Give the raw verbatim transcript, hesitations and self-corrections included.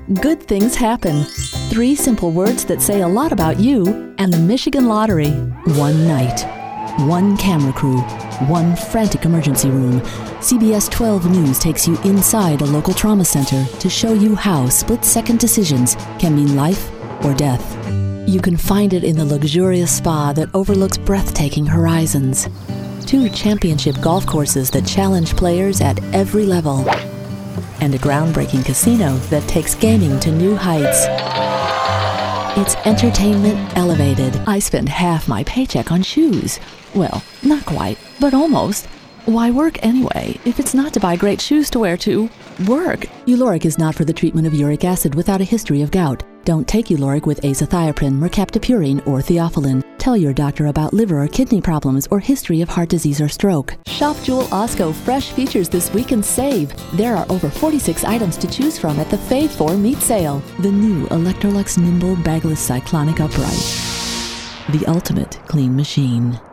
Good things happen. Three simple words that say a lot about you and the Michigan Lottery. One night, one camera crew, one frantic emergency room. C B S twelve News takes you inside a local trauma center to show you how split-second decisions can mean life or death. You can find it in the luxurious spa that overlooks breathtaking horizons. Two championship golf courses that challenge players at every level. And a groundbreaking casino that takes gaming to new heights. It's entertainment elevated. I spend half my paycheck on shoes. Well, not quite, but almost. Why work anyway, if it's not to buy great shoes to wear to work? Uloric is not for the treatment of uric acid without a history of gout. Don't take Uloric with azathioprine, mercaptopurine, or theophylline. Tell your doctor about liver or kidney problems or history of heart disease or stroke. Shop Jewel Osco fresh features this week and save. There are over forty-six items to choose from at the Fave four Meat Sale. The new Electrolux Nimble Bagless Cyclonic Upright. The ultimate clean machine.